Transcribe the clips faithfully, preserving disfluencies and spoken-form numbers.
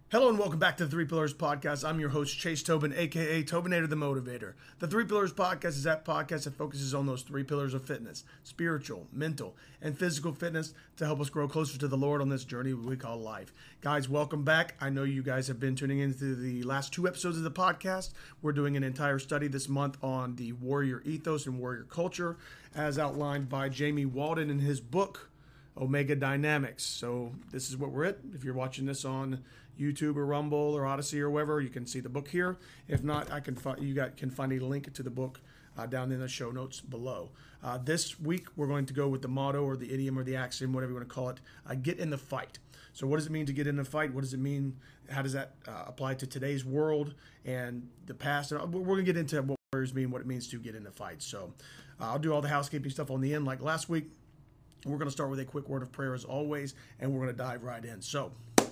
Hello and welcome back to the Three Pillars Podcast. I'm your host, Chase Tobin, aka Tobinator the Motivator. The Three Pillars Podcast is that podcast that focuses on those three pillars of fitness: spiritual, mental, and physical fitness to help us grow closer to the Lord on this journey we call life. Guys, welcome back. I know you guys have been tuning into the last two episodes of the podcast. We're doing an entire study this month on the warrior ethos and warrior culture as outlined by Jamie Walden in his book, Omega Dynamics. So this is what we're at. If you're watching this on YouTube or Rumble or Odyssey or wherever, you can see the book here. If not, I can fi- you got, can find a link to the book uh, down in the show notes below. Uh, this week, we're going to go with the motto or the idiom or the axiom, whatever you want to call it, uh, get in the fight. So what does it mean to get in the fight? What does it mean? How does that uh, apply to today's world and the past? We're going to get into what warriors mean, what it means to get in the fight. So uh, I'll do all the housekeeping stuff on the end like last week. We're going to start with a quick word of prayer as always, and we're going to dive right in. So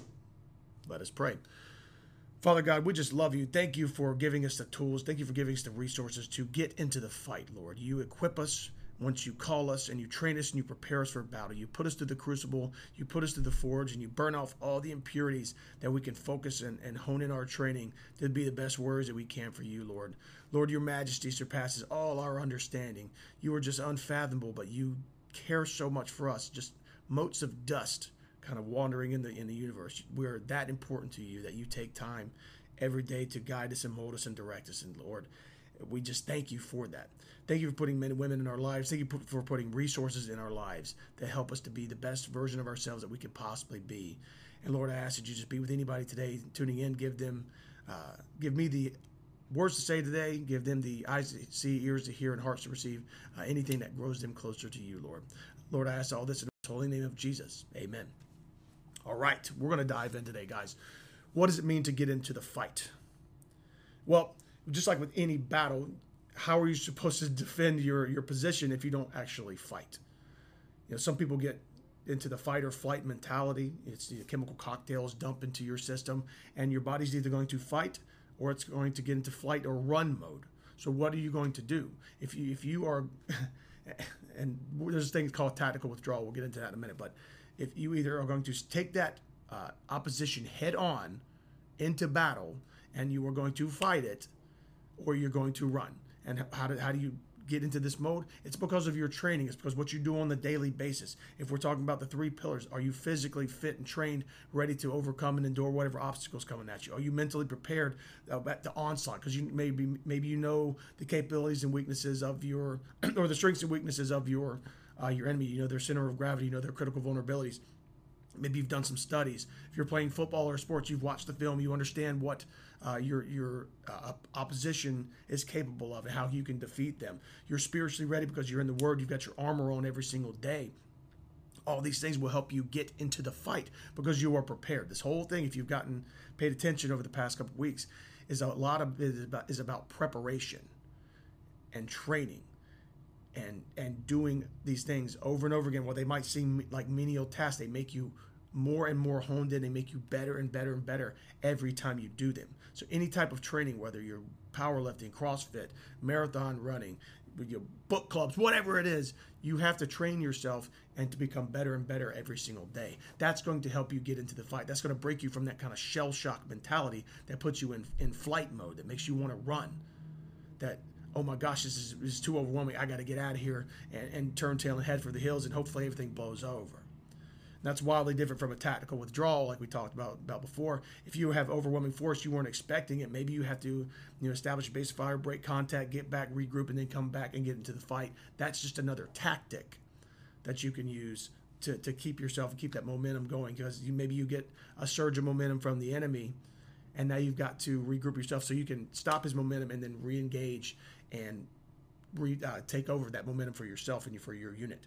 let us pray. Father God, we just love you. Thank you for giving us the tools. Thank you for giving us the resources to get into the fight, Lord. You equip us once you call us, and you train us, and you prepare us for battle. You put us through the crucible, you put us through the forge, and you burn off all the impurities that we can focus and, and hone in our training to be the best warriors that we can for you, Lord. Lord, your majesty surpasses all our understanding. You are just unfathomable, but you care so much for us, just motes of dust kind of wandering in the in the universe. We're that important to you that you take time every day to guide us and mold us and direct us. And Lord, we just thank you for that. Thank you for putting men and women in our lives. Thank you for putting resources in our lives that help us to be the best version of ourselves that we could possibly be. And Lord, I ask that you just be with anybody today tuning in. Give them, uh, give me the words to say today. Give them the eyes to see, ears to hear, and hearts to receive uh, anything that grows them closer to you, Lord. Lord, I ask all this in the holy name of Jesus. Amen. All right, we're going to dive in today, guys. What does it mean to get into the fight? Well, just like with any battle, how are you supposed to defend your, your position if you don't actually fight? You know, some people get into the fight or flight mentality. It's the chemical cocktails dump into your system, and your body's either going to fight or it's going to get into flight or run mode. So what are you going to do? If you if you are, and there's things called tactical withdrawal. We'll get into that in a minute, but if you either are going to take that uh, opposition head on into battle and you are going to fight it, or you're going to run. And how do, how do you get into this mode? It's because of your training. It's because what you do on the daily basis. If we're talking about the three pillars, are you physically fit and trained, ready to overcome and endure whatever obstacles coming at you? Are you mentally prepared at the onslaught? Because you maybe maybe you know the capabilities and weaknesses of your, or the strengths and weaknesses of your uh, your enemy. You know their center of gravity. You know their critical vulnerabilities. Maybe you've done some studies. If you're playing football or sports, you've watched the film. You understand what uh, your your uh, opposition is capable of and how you can defeat them. You're spiritually ready because you're in the Word. You've got your armor on every single day. All these things will help you get into the fight because you are prepared. This whole thing, if you've gotten paid attention over the past couple of weeks, is a lot of it is about, is about preparation and training. And and doing these things over and over again, while they might seem like menial tasks, they make you more and more honed in. They make you better and better and better every time you do them. So any type of training, whether you're powerlifting, CrossFit, marathon running, your book clubs, whatever it is, you have to train yourself and to become better and better every single day. That's going to help you get into the fight. That's going to break you from that kind of shell shock mentality that puts you in, in flight mode, that makes you want to run, that oh my gosh, this is, this is too overwhelming. I got to get out of here and, and turn tail and head for the hills, and hopefully everything blows over. And that's wildly different from a tactical withdrawal, like we talked about, about before. If you have overwhelming force, you weren't expecting it. Maybe you have to you know, establish a base of fire, break contact, get back, regroup, and then come back and get into the fight. That's just another tactic that you can use to, to keep yourself and keep that momentum going, because you, maybe you get a surge of momentum from the enemy, and now you've got to regroup yourself so you can stop his momentum and then re-engage and re, uh, take over that momentum for yourself and for your unit.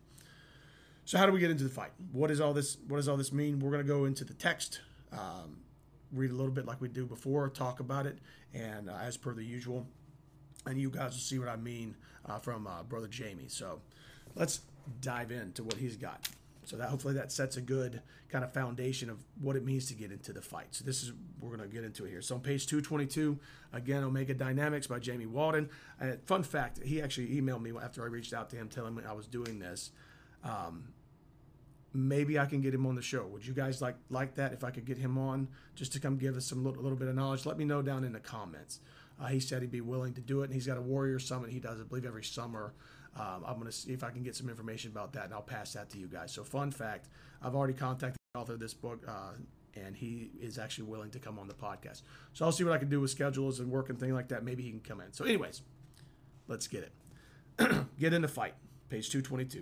So how do we get into the fight? What is all this? What does all this mean? We're going to go into the text, um, read a little bit like we do before, talk about it, and uh, as per the usual, and you guys will see what I mean uh, from uh, Brother Jamie. So let's dive into what he's got. So that hopefully that sets a good kind of foundation of what it means to get into the fight. So this is, we're going to get into it here. So on page two twenty-two, again, Omega Dynamics by Jamie Walden. Uh, fun fact, he actually emailed me after I reached out to him telling me I was doing this. Um, maybe I can get him on the show. Would you guys like like that if I could get him on just to come give us some little, little bit of knowledge? Let me know down in the comments. Uh, he said he'd be willing to do it, and he's got a Warrior Summit he does, I believe, every summer. Um, I'm going to see if I can get some information about that, and I'll pass that to you guys. So fun fact, I've already contacted the author of this book, uh, and he is actually willing to come on the podcast. So I'll see what I can do with schedules and work and things like that. Maybe he can come in. So anyways, let's get it. Get in the fight, page two twenty-two.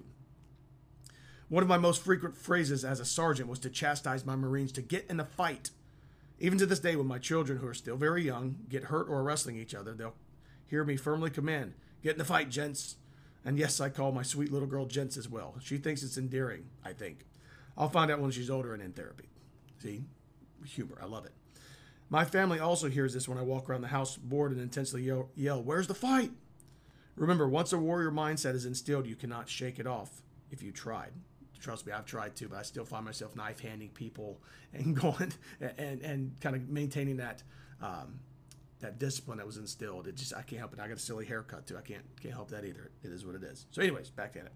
One of my most frequent phrases as a sergeant was to chastise my Marines to get in the fight. Even to this day, when my children, who are still very young, get hurt or wrestling each other, they'll hear me firmly command, "Get in the fight, gents." And yes, I call my sweet little girl gents as well. She thinks it's endearing, I think. I'll find out when she's older and in therapy. See? Humor. I love it. My family also hears this when I walk around the house bored and intensely yell, yell, "Where's the fight?" Remember, once a warrior mindset is instilled, you cannot shake it off if you tried. Trust me, I've tried to, but I still find myself knife-handing people and going and, and kind of maintaining that um, that discipline that was instilled. It just, I can't help it. I got a silly haircut too. I can't can't help that either. It is what it is. So anyways, back at it.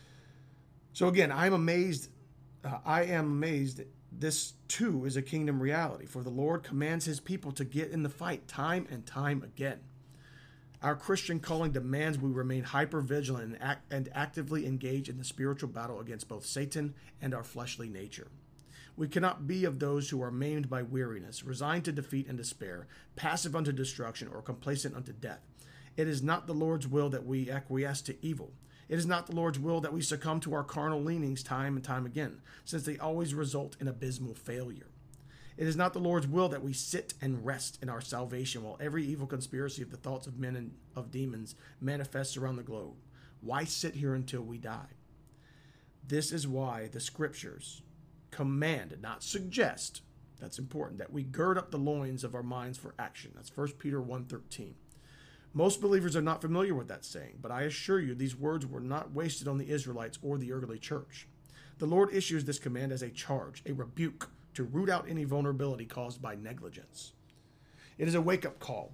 So again, I'm amazed. Uh, I am amazed that this too is a kingdom reality. For the Lord commands his people to get in the fight time and time again. Our Christian calling demands we remain hyper-vigilant and, act, and actively engage in the spiritual battle against both Satan and our fleshly nature. We cannot be of those who are maimed by weariness, resigned to defeat and despair, passive unto destruction, or complacent unto death. It is not the Lord's will that we acquiesce to evil. It is not the Lord's will that we succumb to our carnal leanings time and time again, since they always result in abysmal failure. It is not the Lord's will that we sit and rest in our salvation while every evil conspiracy of the thoughts of men and of demons manifests around the globe. Why sit here until we die? This is why the scriptures command, not suggest, that's important, that we gird up the loins of our minds for action. That's First Peter one thirteen. Most believers are not familiar with that saying, but I assure you these words were not wasted on the Israelites or the early church. The Lord issues this command as a charge, a rebuke, to root out any vulnerability caused by negligence. It is a wake-up call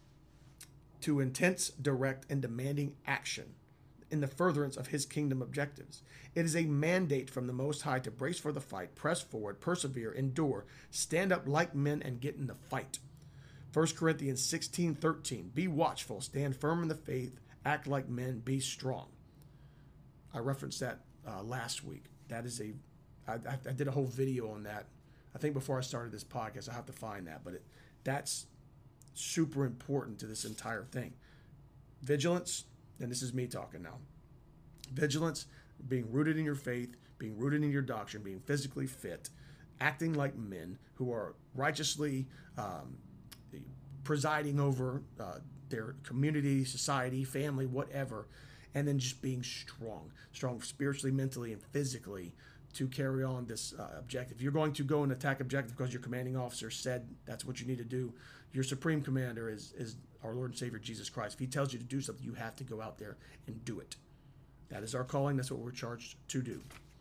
to intense, direct, and demanding action in the furtherance of his kingdom objectives. It is a mandate from the Most High to brace for the fight, press forward, persevere, endure, stand up like men, and get in the fight. First Corinthians sixteen thirteen, be watchful, stand firm in the faith, act like men, be strong. I referenced that uh, last week. That is a, I, I did a whole video on that. I think before I started this podcast, I have to find that, but it, that's super important to this entire thing. Vigilance, and this is me talking now. Vigilance, being rooted in your faith, being rooted in your doctrine, being physically fit, acting like men who are righteously um, presiding over uh, their community, society, family, whatever, and then just being strong, strong spiritually, mentally, and physically, to carry on this uh, objective. You're going to go and attack objective because your commanding officer said that's what you need to do. Your supreme commander is, is our Lord and Savior, Jesus Christ. If he tells you to do something, you have to go out there and do it. That is our calling. That's what we're charged to do.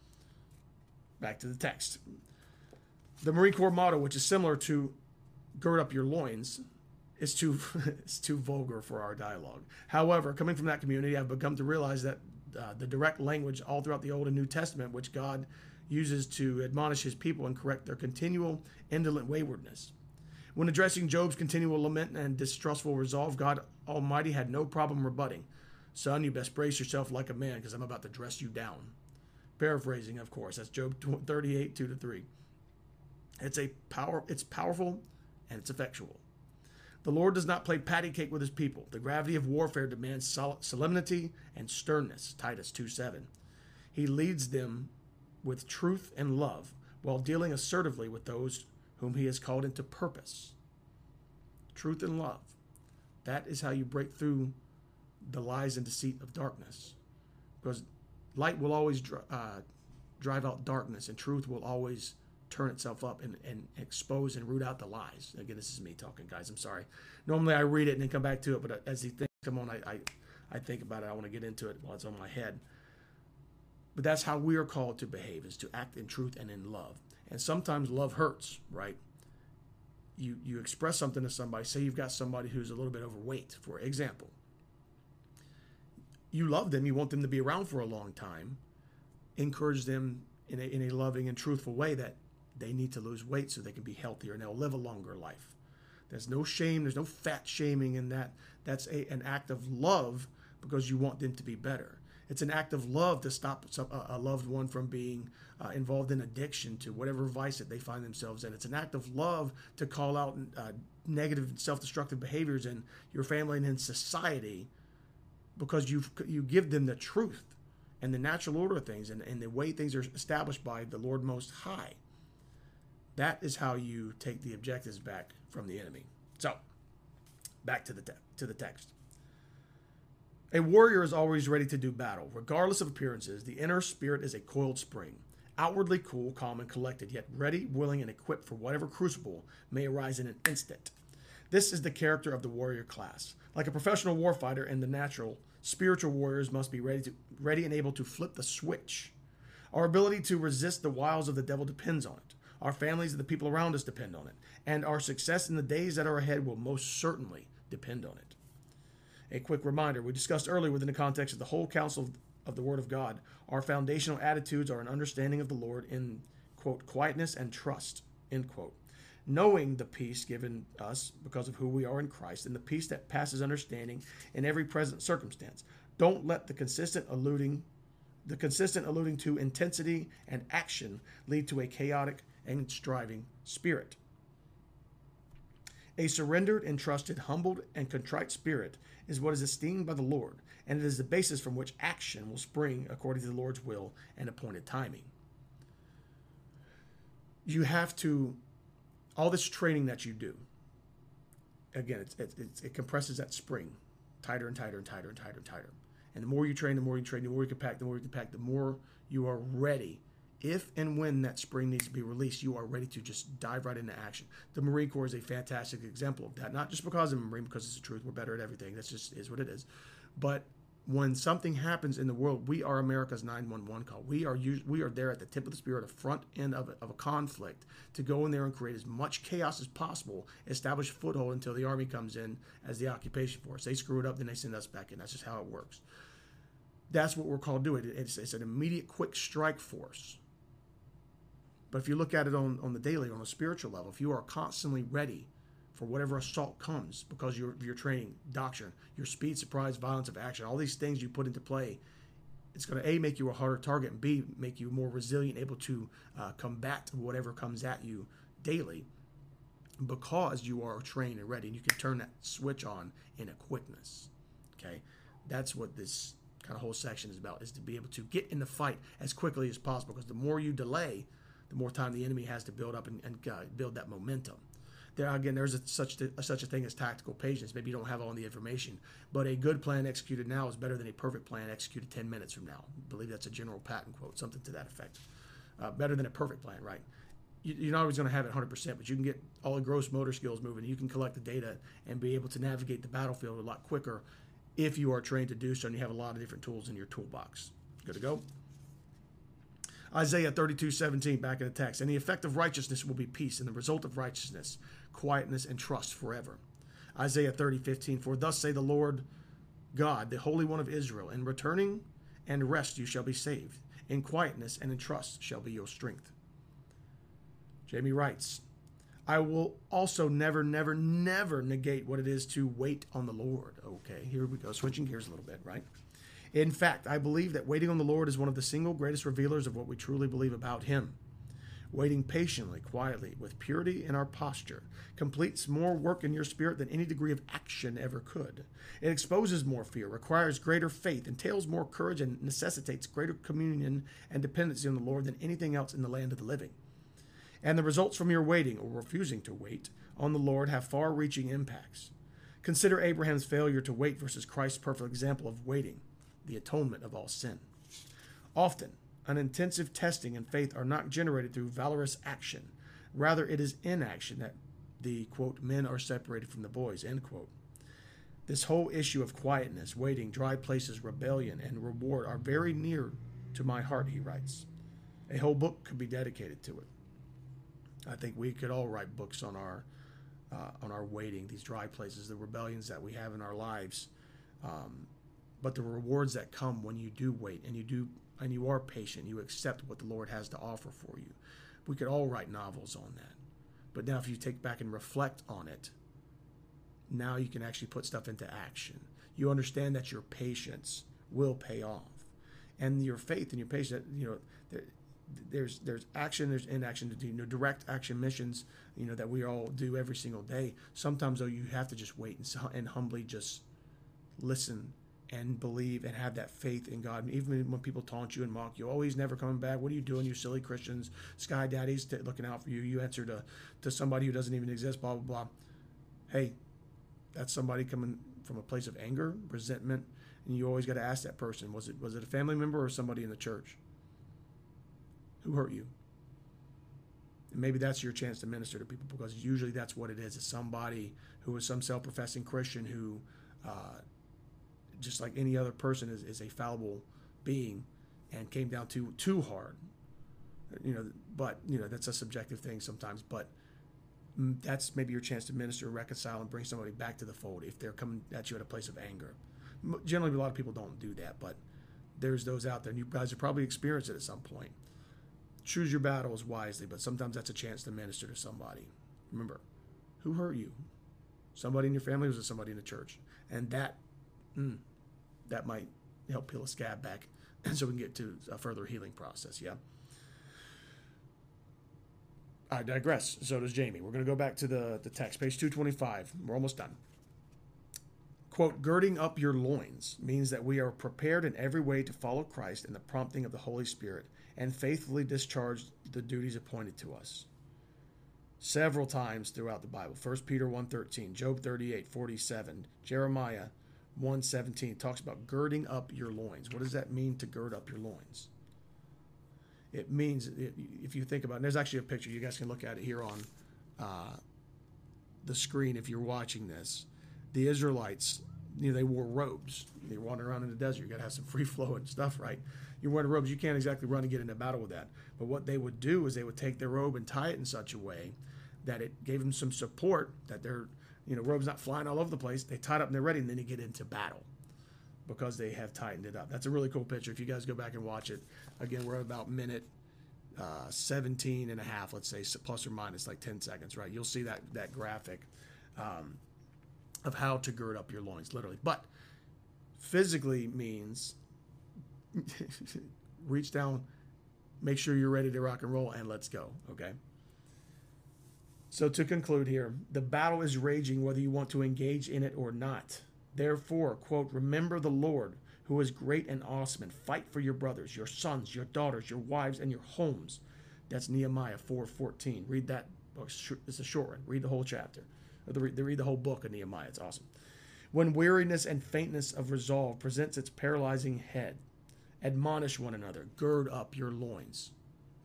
Back to the text. The Marine Corps motto, which is similar to gird up your loins, is too, it's too vulgar for our dialogue. However, coming from that community, I've become to realize that Uh, the direct language all throughout the Old and New Testament, which God uses to admonish his people and correct their continual indolent waywardness. When addressing Job's continual lament and distrustful resolve, God Almighty had no problem rebutting. Son, you best brace yourself like a man, because I'm about to dress you down. Paraphrasing, of course. That's Job thirty-eight, two to three. It's a power. It's powerful and it's effectual. The Lord does not play patty cake with his people. The gravity of warfare demands solemnity and sternness, Titus two seven. He leads them with truth and love while dealing assertively with those whom he has called into purpose. Truth and love. That is how you break through the lies and deceit of darkness. Because light will always uh, drive out darkness, and truth will always turn itself up and, and expose and root out the lies. Again, this is me talking, guys. I'm sorry. Normally I read it and then come back to it, but as these things come on, I, I, I think about it. I want to get into it while it's on my head. But that's how we are called to behave, is to act in truth and in love. And sometimes love hurts, right? You, you express something to somebody. Say you've got somebody who's a little bit overweight, for example. You love them. You want them to be around for a long time. Encourage them in a, in a loving and truthful way that they need to lose weight so they can be healthier and they'll live a longer life. There's no shame. There's no fat shaming in that. That's a, an act of love because you want them to be better. It's an act of love to stop a loved one from being uh, involved in addiction to whatever vice that they find themselves in. It's an act of love to call out uh, negative self-destructive behaviors in your family and in society because you you give them the truth and the natural order of things and, and the way things are established by the Lord Most High. That is how you take the objectives back from the enemy. So, back to the te- to the text. A warrior is always ready to do battle. Regardless of appearances, the inner spirit is a coiled spring, outwardly cool, calm, and collected, yet ready, willing, and equipped for whatever crucible may arise in an instant. This is the character of the warrior class. Like a professional warfighter and the natural, spiritual warriors must be ready to ready and able to flip the switch. Our ability to resist the wiles of the devil depends on it. Our families and the people around us depend on it. And our success in the days that are ahead will most certainly depend on it. A quick reminder, we discussed earlier within the context of the whole counsel of the Word of God, our foundational attitudes are an understanding of the Lord in, quote, quietness and trust, end quote. Knowing the peace given us because of who we are in Christ and the peace that passes understanding in every present circumstance. Don't let the consistent alluding, the consistent alluding to intensity and action lead to a chaotic and striving spirit. A surrendered, entrusted, humbled, and contrite spirit is what is esteemed by the Lord, and it is the basis from which action will spring according to the Lord's will and appointed timing. You have to, all this training that you do, again, it's, it's, it compresses that spring tighter and tighter and tighter and tighter and tighter. And the more you train, the more you train, the more you can pack, the more you can pack, the more you are ready. If and when that spring needs to be released, you are ready to just dive right into action. The Marine Corps is a fantastic example of that. Not just because I'm a Marine, because it's the truth. We're better at everything. That's just is what it is. But when something happens in the world, we are America's nine one one call. We are we are there at the tip of the spear, at the front end of a, of a conflict, to go in there and create as much chaos as possible, establish a foothold until the Army comes in as the occupation force. They screw it up, then they send us back in. That's just how it works. That's what we're called to do. It, it's, it's an immediate, quick strike force. But if you look at it on, on the daily, on a spiritual level, if you are constantly ready for whatever assault comes because you're, you're training doctrine, your speed, surprise, violence of action, all these things you put into play, it's going to, A, make you a harder target, and B, make you more resilient, able to uh, combat whatever comes at you daily because you are trained and ready, and you can turn that switch on in a quickness. Okay? That's what this kind of whole section is about, is to be able to get in the fight as quickly as possible, because the more you delay, the more time the enemy has to build up and, and uh, build that momentum. There again, there's a, such a, such a thing as tactical patience. Maybe you don't have all the information, but a good plan executed now is better than a perfect plan executed ten minutes from now. I believe that's a General Patton quote, something to that effect. Uh, better than a perfect plan, right? You, you're not always going to have it one hundred percent, but you can get all the gross motor skills moving. You can collect the data and be able to navigate the battlefield a lot quicker if you are trained to do so and you have a lot of different tools in your toolbox. Good to go? Isaiah thirty-two seventeen, back in the text. And the effect of righteousness will be peace, and the result of righteousness, quietness and trust forever. Isaiah thirty fifteen, for thus say the Lord God, the Holy One of Israel, in returning and rest you shall be saved. In quietness and in trust shall be your strength. Jamie writes, I will also never, never, never negate what it is to wait on the Lord. Okay, here we go. Switching gears a little bit, right? In fact, I believe that waiting on the Lord is one of the single greatest revealers of what we truly believe about Him. Waiting patiently, quietly, with purity in our posture, completes more work in your spirit than any degree of action ever could. It exposes more fear, requires greater faith, entails more courage, and necessitates greater communion and dependency on the Lord than anything else in the land of the living. And the results from your waiting, or refusing to wait, on the Lord have far-reaching impacts. Consider Abraham's failure to wait versus Christ's perfect example of waiting, the atonement of all sin. Often, an intensive testing and faith are not generated through valorous action. Rather, it is in action that the, quote, men are separated from the boys, end quote. This whole issue of quietness, waiting, dry places, rebellion, and reward are very near to my heart, he writes. A whole book could be dedicated to it. I think we could all write books on our uh, on our waiting, these dry places, the rebellions that we have in our lives. Um, But the rewards that come when you do wait and you do and you are patient. You accept what the Lord has to offer for you. We could all write novels on that. But now if you take back and reflect on it, now you can actually put stuff into action. You understand that your patience will pay off. And your faith and your patience, you know, there, there's there's action, there's inaction, you know, direct action missions, you know, that we all do every single day. Sometimes, though, you have to just wait and, and humbly just listen and believe and have that faith in God. Even when people taunt you and mock you, oh, he's never coming back. What are you doing, you silly Christians? Sky Daddy's t- looking out for you. You answer to, to somebody who doesn't even exist, blah, blah, blah. Hey, that's somebody coming from a place of anger, resentment, and you always got to ask that person, was it was it a family member or somebody in the church? Who hurt you? And maybe that's your chance to minister to people, because usually that's what it is. It's somebody who is some self-professing Christian who, uh, just like any other person, is, is a fallible being and came down too too hard. You know, but you know that's a subjective thing sometimes. But that's maybe your chance to minister, reconcile, and bring somebody back to the fold if they're coming at you at a place of anger. Generally, a lot of people don't do that, but there's those out there, and you guys have probably experienced it at some point. Choose your battles wisely, but sometimes that's a chance to minister to somebody. Remember, who hurt you? Somebody in your family, or was it somebody in the church? And that, mm, that might help peel a scab back, so we can get to a further healing process. Yeah. I digress. So does Jamie. We're going to go back to the, the text, page two twenty-five. We're almost done. Quote, girding up your loins means that we are prepared in every way to follow Christ in the prompting of the Holy Spirit and faithfully discharge the duties appointed to us. Several times throughout the Bible. First Peter one thirteen, Job thirty-eight forty-seven, Jeremiah one seventeen talks about girding up your loins. What does that mean, to gird up your loins? It means, if you think about it, there's actually a picture. You guys can look at it here on uh, the screen if you're watching this. The Israelites, you know, they wore robes. They were wandering around in the desert. You got to have some free flow and stuff, right? You're wearing robes. You can't exactly run and get into battle with that. But what they would do is they would take their robe and tie it in such a way that it gave them some support, that their, you know, robe's not flying all over the place. They tied up and they're ready, and then they get into battle because they have tightened it up. That's a really cool picture. If you guys go back and watch it, again, we're at about minute uh, seventeen and a half, let's say, plus or minus like ten seconds, right? You'll see that that graphic um, of how to gird up your loins, literally. But physically means reach down, make sure you're ready to rock and roll, and let's go, okay? So to conclude here, the battle is raging whether you want to engage in it or not. Therefore, quote, remember the Lord, who is great and awesome, and fight for your brothers, your sons, your daughters, your wives, and your homes. That's Nehemiah four fourteen. Read that book. It's a short one. Read the whole chapter. Or the, read the whole book of Nehemiah. It's awesome. When weariness and faintness of resolve presents its paralyzing head, admonish one another. Gird up your loins.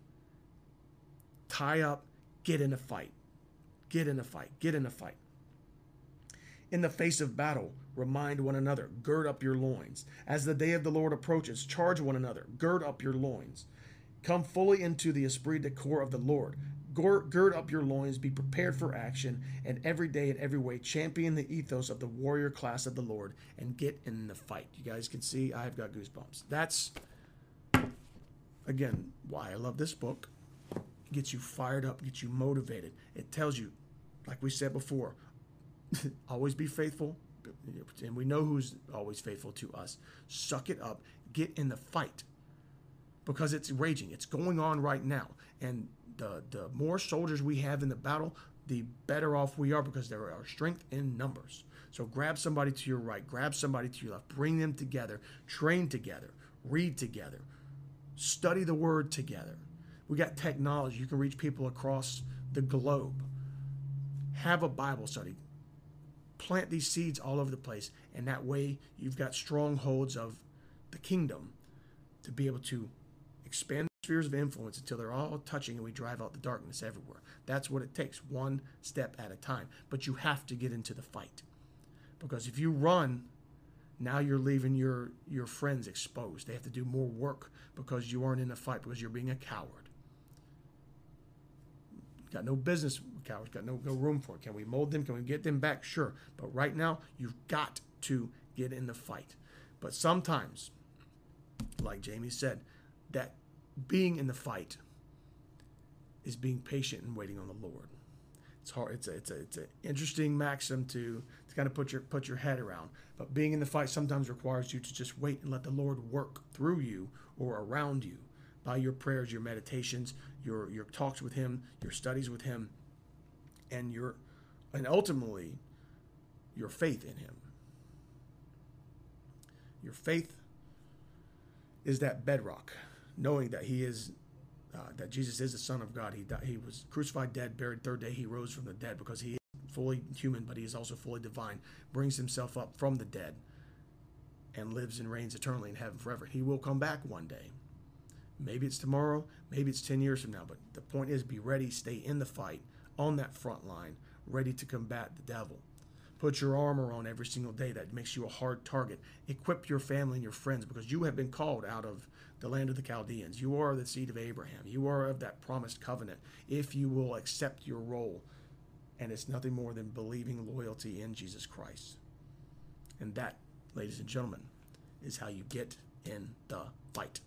Tie up. Get in a fight. Get in a fight. Get in a fight. In the face of battle, remind one another. Gird up your loins. As the day of the Lord approaches, charge one another. Gird up your loins. Come fully into the esprit de corps of the Lord. Gird up your loins, be prepared for action, and every day in every way champion the ethos of the warrior class of the Lord and get in the fight. You guys can see I've got goosebumps. That's, again, why I love this book. It gets you fired up, gets you motivated. It tells you, like we said before, always be faithful, and we know who's always faithful to us. Suck it up, get in the fight, because it's raging. It's going on right now, and the the more soldiers we have in the battle, the better off we are, because there are strength in numbers. So grab somebody to your right, grab somebody to your left, bring them together, train together, read together, study the word together. We got technology. You can reach people across the globe. Have a Bible study. Plant these seeds all over the place, and that way you've got strongholds of the kingdom to be able to expand the spheres of influence until they're all touching and we drive out the darkness everywhere. That's what it takes, one step at a time. But you have to get into the fight, because if you run, now you're leaving your, your friends exposed. They have to do more work because you aren't in the fight, because you're being a coward. Got no business with cowards, got no, no room for it. Can we mold them? Can we get them back? Sure. But right now, you've got to get in the fight. But sometimes, like Jamie said, that being in the fight is being patient and waiting on the Lord. It's hard. It's a, it's a, it's an interesting maxim to, to kind of put your put your head around. But being in the fight sometimes requires you to just wait and let the Lord work through you or around you by your prayers, your meditations, your your talks with Him, your studies with Him, and your and ultimately your faith in Him. Your faith is that bedrock, knowing that He is. Uh, that Jesus is the Son of God. He died, he was crucified, dead, buried. Third day he rose from the dead because he is fully human, but he is also fully divine. Brings himself up from the dead and lives and reigns eternally in heaven forever. He will come back one day. Maybe it's tomorrow. Maybe it's ten years from now. But the point is, be ready. Stay in the fight, on that front line, ready to combat the devil. Put your armor on every single day. That makes you a hard target. Equip your family and your friends because you have been called out of the land of the Chaldeans. You are the seed of Abraham. You are of that promised covenant if you will accept your role. And it's nothing more than believing loyalty in Jesus Christ. And that, ladies and gentlemen, is how you get in the fight.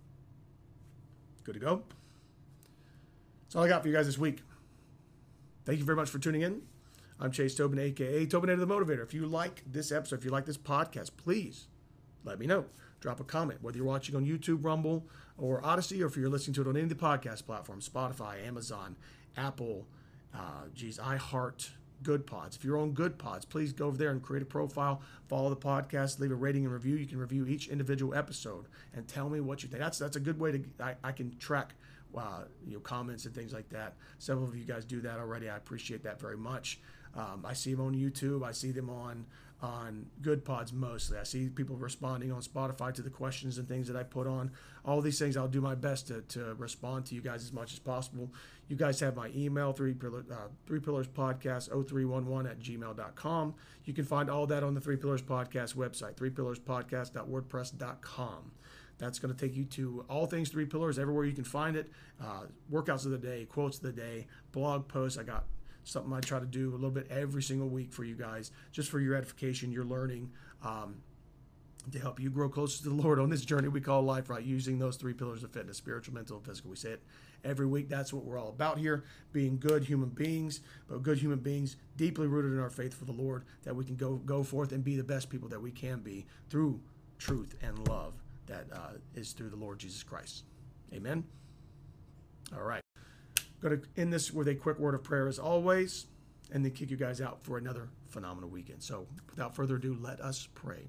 Good to go? That's all I got for you guys this week. Thank you very much for tuning in. I'm Chase Tobin, a k a. Tobinator the Motivator. If you like this episode, if you like this podcast, please let me know. Drop a comment, whether you're watching on YouTube, Rumble, or Odyssey, or if you're listening to it on any of the podcast platforms, Spotify, Amazon, Apple, uh, geez, iHeart, Good Pods. If you're on Good Pods, please go over there and create a profile, follow the podcast, leave a rating and review. You can review each individual episode and tell me what you think. That's that's a good way to, I, I can track uh, you know, comments and things like that. Several of you guys do that already. I appreciate that very much. Um, I see them on YouTube. I see them on on Good Pods mostly. I see people responding on Spotify to the questions and things that I put on. All these things, I'll do my best to, to respond to you guys as much as possible. You guys have my email, three, pillar, uh, three Pillars Podcast oh three one one at gmail dot com. You can find all that on the Three Pillars Podcast website, three pillars podcast dot wordpress dot com. That's going to take you to all things Three Pillars, everywhere you can find it. Uh, workouts of the day, quotes of the day, blog posts. I got something I try to do a little bit every single week for you guys, just for your edification, your learning, um, to help you grow closer to the Lord on this journey we call life, right? Using those three pillars of fitness, spiritual, mental, and physical. We say it every week. That's what we're all about here, being good human beings, but good human beings deeply rooted in our faith for the Lord, that we can go, go forth and be the best people that we can be through truth and love that uh, is through the Lord Jesus Christ. Amen. All right. Going to end this with a quick word of prayer as always, and then kick you guys out for another phenomenal weekend. So without further ado, let us pray.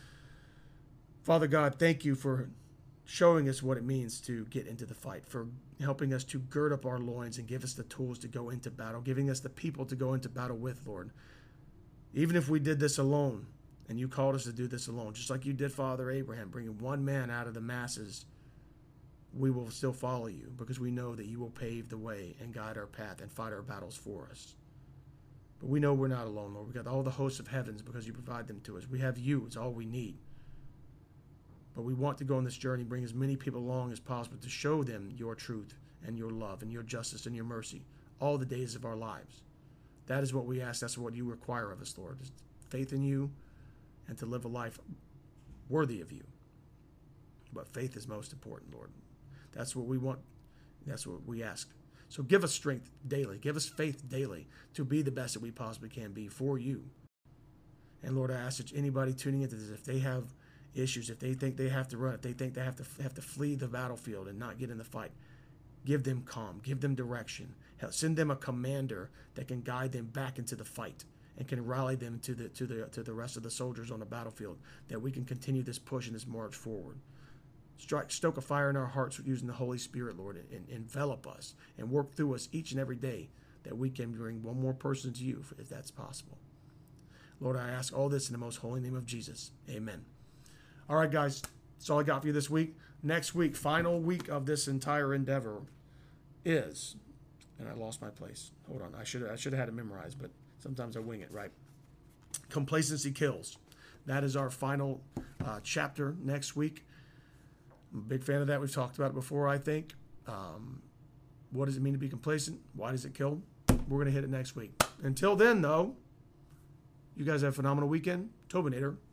Father God, thank you for showing us what it means to get into the fight, for helping us to gird up our loins and give us the tools to go into battle, giving us the people to go into battle with, Lord. Even if we did this alone, and you called us to do this alone, just like you did Father Abraham, bringing one man out of the masses, we will still follow you because we know that you will pave the way and guide our path and fight our battles for us. But we know we're not alone, Lord. We've got all the hosts of heavens because you provide them to us. We have you. It's all we need. But we want to go on this journey, bring as many people along as possible to show them your truth and your love and your justice and your mercy all the days of our lives. That is what we ask. That's what you require of us, Lord. Is faith in you and to live a life worthy of you. But faith is most important, Lord. That's what we want. That's what we ask. So give us strength daily. Give us faith daily to be the best that we possibly can be for you. And Lord, I ask that anybody tuning into this, if they have issues, if they think they have to run, if they think they have to have to flee the battlefield and not get in the fight, give them calm, give them direction. Hell, send them a commander that can guide them back into the fight and can rally them to the to the to the rest of the soldiers on the battlefield, that we can continue this push and this march forward. Strike, stoke a fire in our hearts using the Holy Spirit, Lord, and envelop us and work through us each and every day, that we can bring one more person to you, if that's possible. Lord, I ask all this in the most holy name of Jesus. Amen. All right, guys, that's all I got for you this week. Next week, final week of this entire endeavor is, and I lost my place. Hold on, I should I should have had it memorized, but sometimes I wing it, right? Complacency kills. That is our final uh, chapter next week. I'm a big fan of that. We've talked about it before, I think. Um, what does it mean to be complacent? Why does it kill? We're going to hit it next week. Until then, though, you guys have a phenomenal weekend. Tobinator